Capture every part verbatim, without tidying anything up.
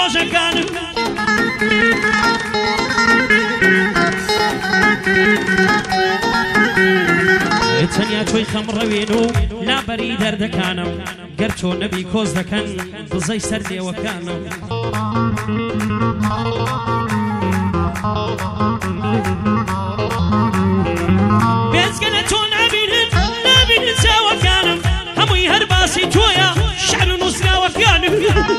ڕۆژەکانم تەنیا چۆی خەمڕەوێن و لابەری دەردەکانم گەر چۆ نەبی کۆز دەکەن دزەی سەر لێوەکانم بێزگەنە تۆ نابینن نابینن چاوەکانم هەمووی هەر باسی تۆیە شعر و نووسراوەکانم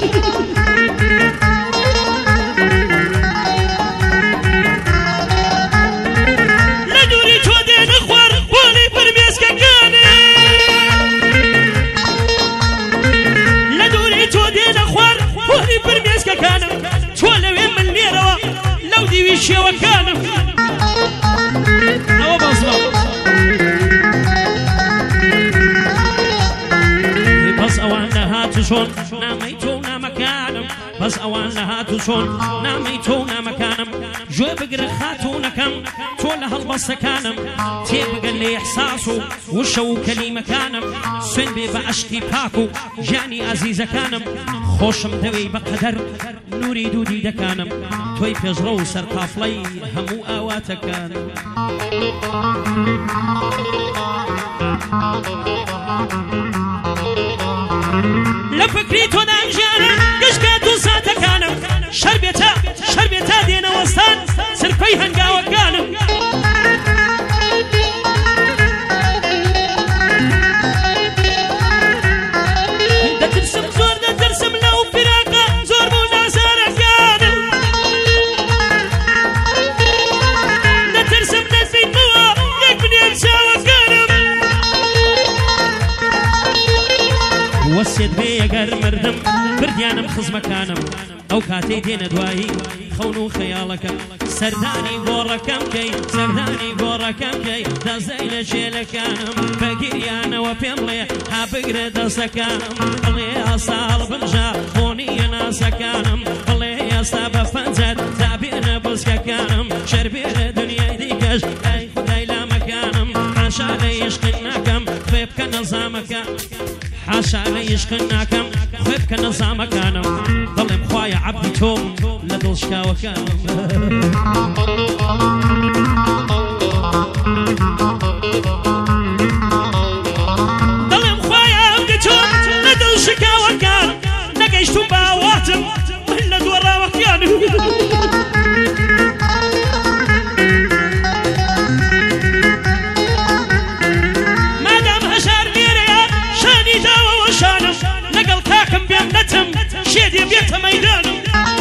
لە دووری تۆ دێنە خوار بۆڵی پرمێسکەکانم لە دووری تۆ دێنە خوار بۆڵی پرمێسکەکانم تۆ لەوێ من لێرەوە لەو دیوی شێوەکانم ئەوە بەزڵە بەس ئەوان لە هاتو چۆن نامەی تۆ و نامەکانم بەس ئەوان لە هاتو چۆن نامەی تۆ و نامەکانم گوێ بگرە خاتوونەکەم تۆ لە هەڵبەستەکانم تێبگەن لە ئیحساس و وشە و کەلیمەکانم سوێن بێ بە عەشقی پاک و ژیانی ئازیزەکانم خۆشم دەوێی بەقەدەر نووری دوودی دەکانم تۆی پێشڕە و سەرقافڵەی هەموو ئاواتەکانم لە فکری تۆدا ژیانە گشتکات و ساتەکانم شەر بێتە شەر بێتە دێنەوەستان سرپەی هەنگاوەکانم دەترسم زۆر دەترسم لەو فراقە زۆر بوو نازارەکانم دەترسم نەزیدمەوە یەک بنێم چاوەکانم وەسێت بێ ئەگەر مردم بردیانم خزمەکانم ئەو کاتەی دێنە دوایی خەون و خەیاڵەکەم سەردانی گۆڕەکەم کەی سەردانی گۆڕەکەم کەی دەزای لە جێلەکانم بەگیریانەوە پێم بڵێ ها بگرە دەستەکانم بڵێ ئاساڵ بنژا خۆنیە ناسەکانم بڵێ ئێستا بە فەنجەر دابێنە بزکەکانم شەربێنە دنیای دیکەش ئەی خودای لامەکانم حاشا لە عیشقت ناکەم خوێ بکە نەزامەکان حاشا لە عیشقت ناکەم خوێ بکە نەزامەکانم بەڵێم خوایە عەبدی تۆم لە دڵشکاوەکانم دڵێم خوایە عەبدی تۆم لە دڵشکاوەکان نەگەیشتوم بە ئاواتم من لە دۆڕاوەکانم مادام هەژار لێرەیە شانی داوەوە شانم لەگەڵ کاکم بێم نەتم شێدێ بێتە مەیدانم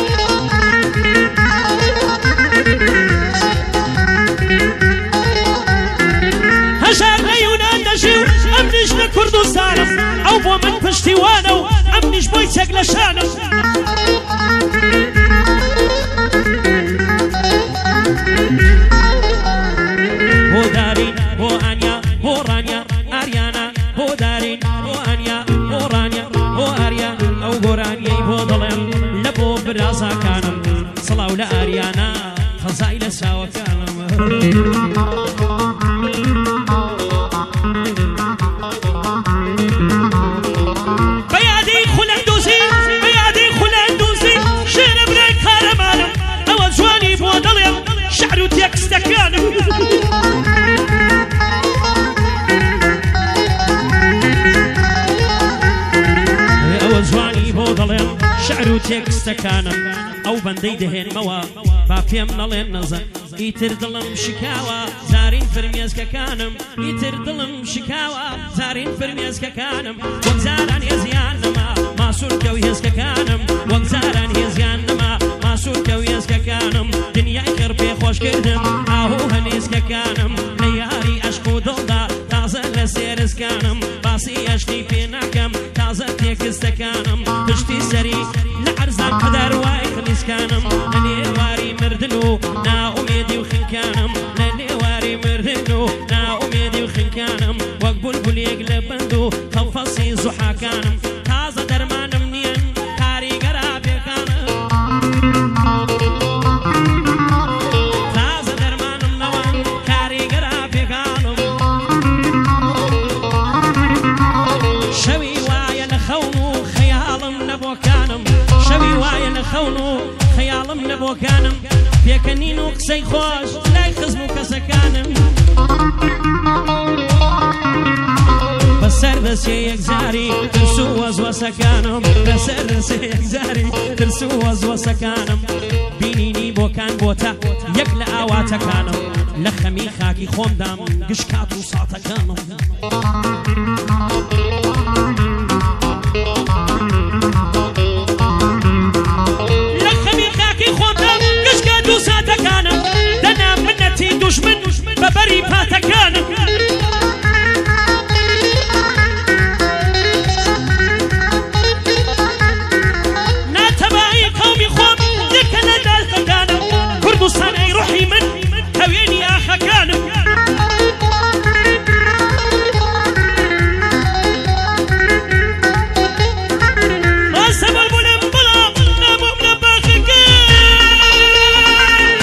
هەژار لە یونان دەژی و ئەم نیش لە کوردستانم ئەو بۆ من پشتیوانە و ئەم نیش بۆی چەک لە شانم بۆ دارین بۆ ئانیا بۆ ڕانیا ئاریانە بۆ دارین بۆ ئانیا بۆ ڕانیا بۆ ئاریا ئەو گۆرانیەی بۆ دڵێم لە بۆ برازاکانم سڵاو لە ئاریانە خەزای لە چاوەکانم بەیادەی خولەندووسی بەیادەی خولەندووسی شێرە برای کارەمانم ئەوە جوانی بۆ دڵێم شعر و تێکستەکانم ئەوە جوانی بۆ دڵێم شعر و تێکستەکانم ئەو بەندەی دەهێنمەوە با پێم نەڵێن نەزە ئیتر دڵم شکاوە زارین فرمێزکەکانم ئیتر دڵم شکاوە زارین فرمێزکەکانم وەک زاران هێزیان نەما ماسوولکە و هێزکەکانم وەک زاران هێزیان نەما ماسوولکە و هێزکەکانم دنیای کڕ پێ خۆشکردم ئاهوو هەنێزکەکانم لە یاری عەشق و دڵدا تازە لە سێرزکانم باسی عەشقی پێ ناکەم تازە تێکستەکانم پشتی سەری لە عەرزان قەدەر وای خلیسکانم لە نێواری مردن و ناومێدی و خنکانم لە نێواری مردن و ناومێدی و خنکانم وەک بولبولێک لە بەند و قەفەسی زوحاکانم تازە دەرمانم نیەن کاریگەرا پێکانم تازە دەرمانم نەوەن کاریگەرا پێکانم شەوی وایە لە خەون و خەیاڵم نەبۆکانم شەوی وایە لە خەون و پێکەنین و قسەی خۆش لای خزم و کەسەکانم بەسەر دەسێ یەکجاری ترس و وەزوەسەکانم بەسەر دەسێ یەکجاری ترس و وەزوەسەکانم بینینی بۆکان بۆتە یەک لە ئاواتەکانم لە خەمی خاکی خۆمدام گشکات و ساتەکانم لە خەمی خاکی خۆمدام گشکات و ساتەکانم دەنا منەتی دوژمن بەبەری پاتەکانم کوردستانی ڕوحی من هەوێنی ئاخەکانم ڕاستە بەڵبوونم بەڵام نامۆم لە باخەکان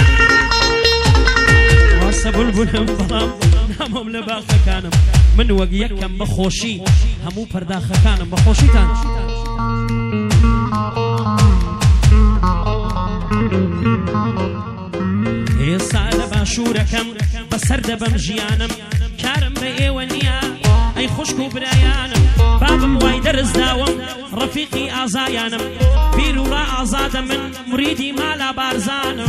ڕاستە بەڵبوونم بەڵام نامۆم لە باخەکانم من وەک یەکەم بەخۆشی هەموو پەرداخەکانم بەخۆشیتان ئێستا لە باشوورەکەم بەسەر دەبەم ژیانم کارم بە ئێوە نییە ئەی خوشک و برایانم بابم وای دەرزداوم ڕەفیقی ئازایانم بیر و ڕا ئازادە من مریدی مالا بارزانم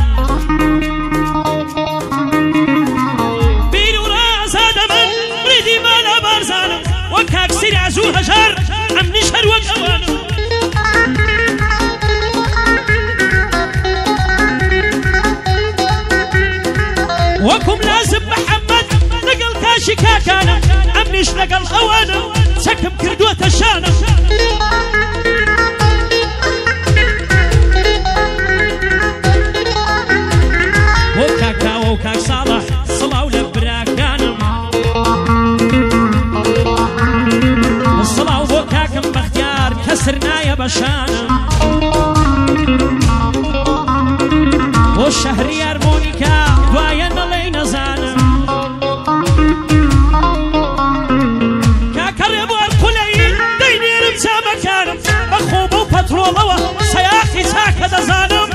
بیر و ڕا ئازادە من مریدی مالا بارزانم وەک کاکسیر عەزوو هەژار ئەمنیش هەر وەک ئەوانم وەکوم لازم محەممەد لەگەڵ کاشی کاکانم ئەمنیش لەگەڵ ئەوانم چەکم کردووەتە شانم بۆ کاکاوە و کاک ساڵح سڵاو لە براکانم سڵاو بۆ کاکم بەختیار کەسر نایە بە شانم بۆ شەهریار مۆنیکا دوایە نەڵێی نەزانم کاکە ڕێبوار قولەیی دەینێرم چامەکانم بەخۆ بەو پەترۆڵەوە سەیاقی چاکە دەزانم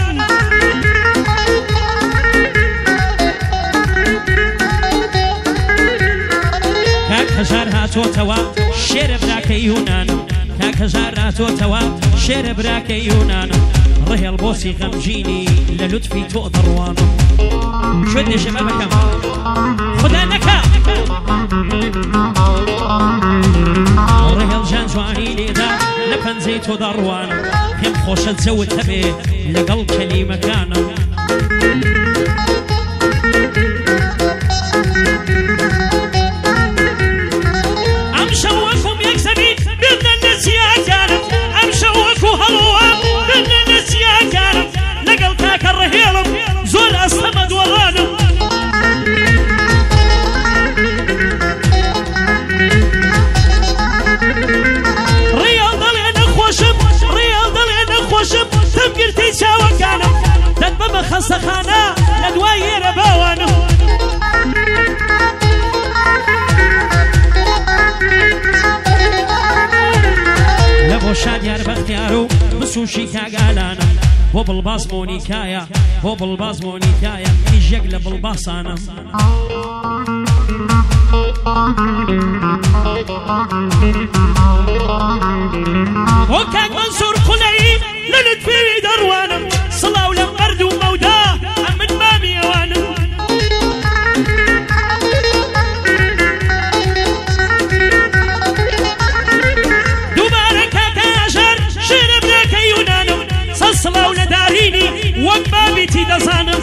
کاک هەژار هاتۆتەوە شێرە براکەی یونانم کاک هەژار هاتۆتەوە شێرە براکەی یونانم ڕێهێڵ بۆسی غەمگینی لە لوتفی تۆ دەڕوانم شوێت نێژەمە بەکەم خدا نەکا ڕێهێڵ ژان جوانی لێدا لە پەنجەی تۆ دەڕوانم پێم خۆشە جەوت هەبێ لەگەڵ کەلیمەکانم ئەم شەو وەکوم یەک زەمین بێنە نەچیاکانم ئەم شەو وەکو هەڵووە بێنە نەچیاکانم لەگەڵ کاکە ڕێهێڵم زۆر ئەستەمە دووەڕانم ڕێیاڵ دەڵێ نەخۆشم ڕێیاڵ دەڵێ نەخۆشم تەمگرتەی چاوەکانم دەت بەمە خەستەخانە لە دوای ئێرە باوانم لە بۆ شادیار بەختیار و بسوشی کاگالانم بۆ بڵباس مۆنیکایە بۆ بڵباس مۆنیکایە ئیژێک لە بڵباسانم بۆ کاک مەنسوور قولەیی لە لوتفێوی دەڕوانم سڵاو لە مەرد و مەودا ئەمن مامی ئەوانم دووبارە کاکە هەژار شێرە براکەی یونانم سەد سڵاو لە دارینی وەک مامیتی دەزانم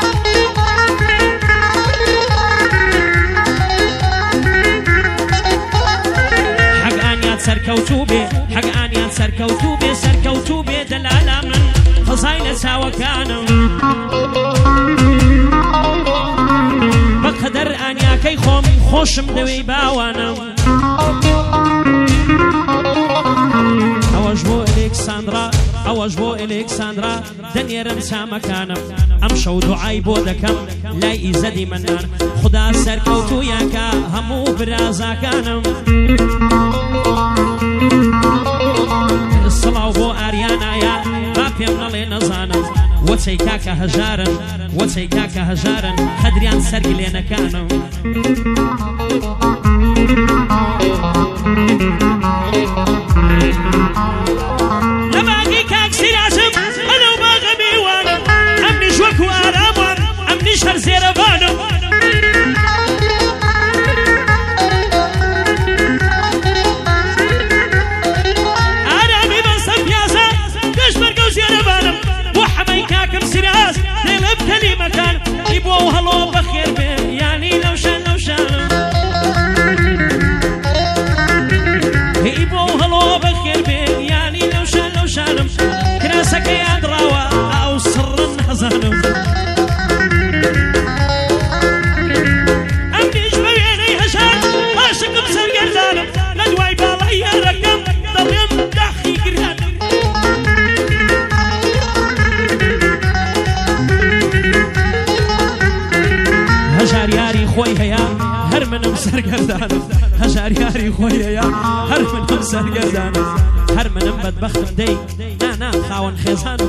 سەرکەوتوو بێ حەق ئانیان سەرکەوتوو بێ سەرکەوتوو بێ دەلالا من خەزای لە چاوەکانم بەقەدەر ئانیاکەی خۆم خۆشم دەوێی باوانم ئەوەش بۆ ئەلێکساندرا ئەوەش بۆ ئەلێکساندرا دەنێرم چامەکانم ئەم شەو دوعای بۆ دەکەم لای ئیزەدی منان خدا سەرکەوتوویانکە هەموو برازاکانم سڵاو بۆ ئاریانایە با پێم نەڵێ نەزانم وەچەی کاکە هەژارن وەچەی کاکە هەژارن خەدریان سەرگی لێنەکانم لە باقی کاک سیراسم ئەلەو باغە میوانم ئەمنیش وەکو ئاراموان ئەمنیش هەر زێرەبانم ئارامی بەسە پیاسە گەشتمەرگە و زێرەبانم بۆ حەمەی کاکم سیراس لێلە بکەلیمەکان ئی بۆ هەڵۆ بەخێر بێ یانی لەو شان لەو شانم ئی بۆ هەڵۆ بەخێر بێ یانی لەو شان لەو شانم کراسەکە یادڕاوە ئەو سڕن نەزانم ئەمنیش بە وێنەی هەژار عاشقم سەرگەردانم لە دوای باڵای یارەکەم دەڵێم داخی گرانم هەژار یاری خۆی هەیە هەر منم سەرگەردانم هەژار یاری خۆی هەیە هەر منم سەرگەردانم هەر منم بەدبەختم دەی نانا خاوەن خێزانم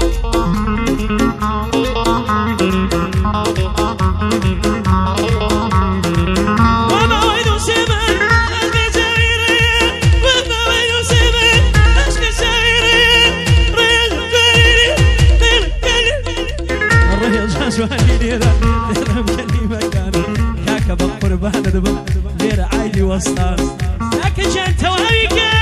جوانی لێرە لێرەم کەلیمەکانم کاکە بە قوربانت بم لێرە عایلی وەستان کاکە جان تەواوی کرد